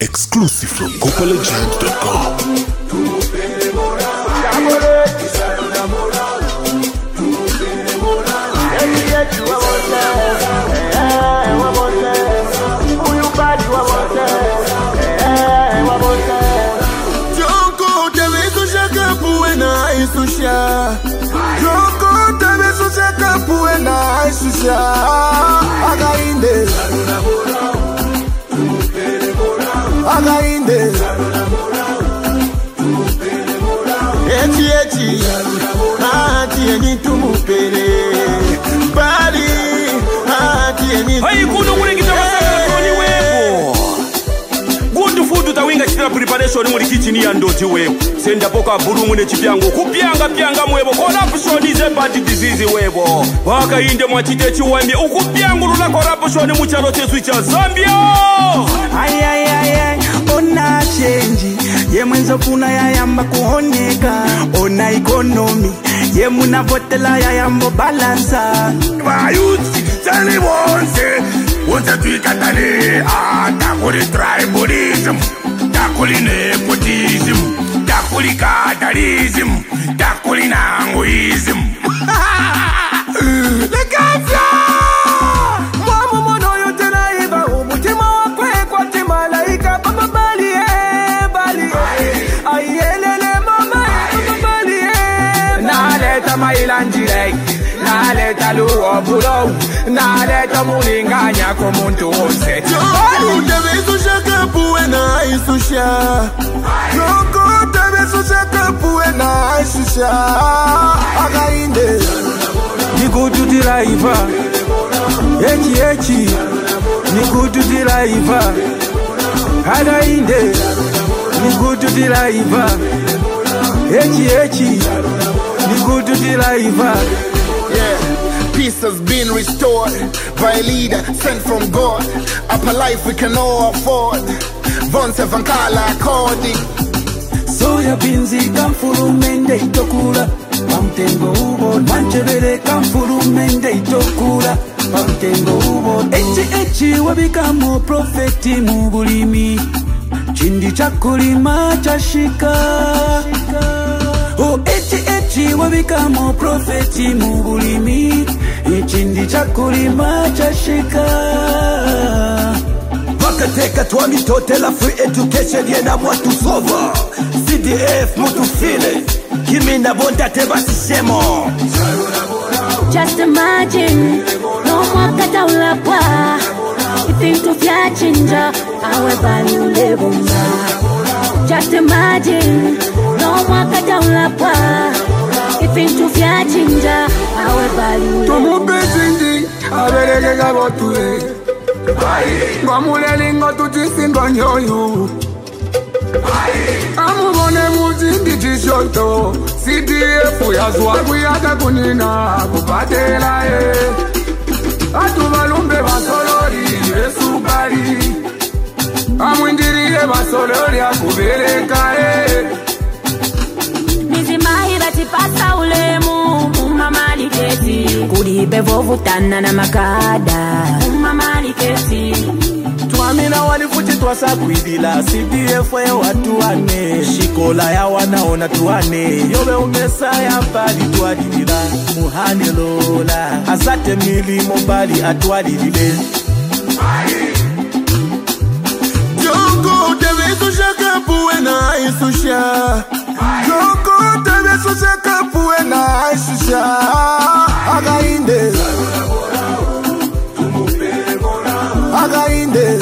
Exclusive from CopaLegend.com. Againde eti ati eni tumupere bali ati eni hai kuno kulengita wasakoni wepo good food tawinga chitira preparation muri kitchen ya ndoti wepo senda poka bulumu ne chipyango kupyanga mwebo kona kushonize bad disease wepo wakainde mwachite chiwambi ukupyangulula corruption mu chalo chesu cha Zambia ay ona change ye mwenzo kuna ya yamba kuoneka ona economy ye muna votela ya yambo balansa bayuti tell once once tuikatane takuri tribalism takuri nepotism takuri catalism takuri nanguism lekafya mama mono yote naiba umutima wakwe kwa timalaika baba bali ayelele mama bali naleta mailanjirei naleta luo bulo naleta mulinganya kwa muntu wose Tebesu shaka puwe na isusha Yoko tebesu shaka puwe na isusha Againde Nikututira Echi Nikututira Againde Nikututira Echi Nikututira Yeah, peace has been restored by a leader sent from God. Upper life we can all afford. Vonse vankala according. Soya binzi kamfurumende itokula Pamtengo ubo Manchebele kamfurumende itokula Pamtengo ubo Echi wabikamo profeti mubulimi Chindi chakulima chashika Oh echi wabikamo profeti mubulimi Chindi chakulima chashika Wakateka twami totela free education yena mwatu sova CDF mutu file Kimi na bonda teba sisemo Just imagine no mwakata ulapwa Ifintu fya chinja awe bali ulebunga Just imagine no mwakata ulapwa Ifintu fya chinja awe bali ulebunga Tumubezindi aberege gabotue Ngomuleli tutisingo nyoyu Amubone muzindi chishoto CDF yazwa kuyaka kunina kupatela Atubalumbe basolori esubali Amwindiriye basolori akubeleka Nizimahi batipasa ulemu Umamaliketi Kulibe vovutana na makada Umamaliketi Tuamina walifuchi tuwasa kuidila CDF ya watu wane Shikola ya wanaona tuwane Yobe umesa ya mbali tuadilila Muhane lola Azate milimo mbali atuadilile Yoko tebesu shaka puwe na isusha Yoko tebesu shaka puwe na isusha Againde Againde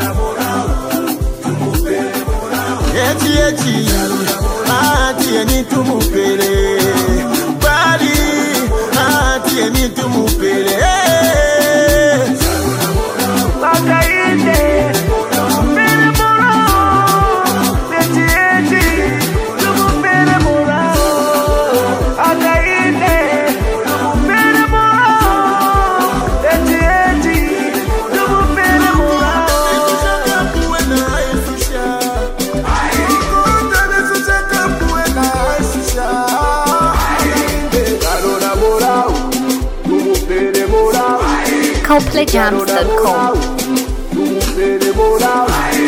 Eti ati eni tumupere bali ati eni tumupere Againde Tumupere mora Eti Tumupere mora Againde Tumupere mora Eti Tumupere mora CopaLegend.com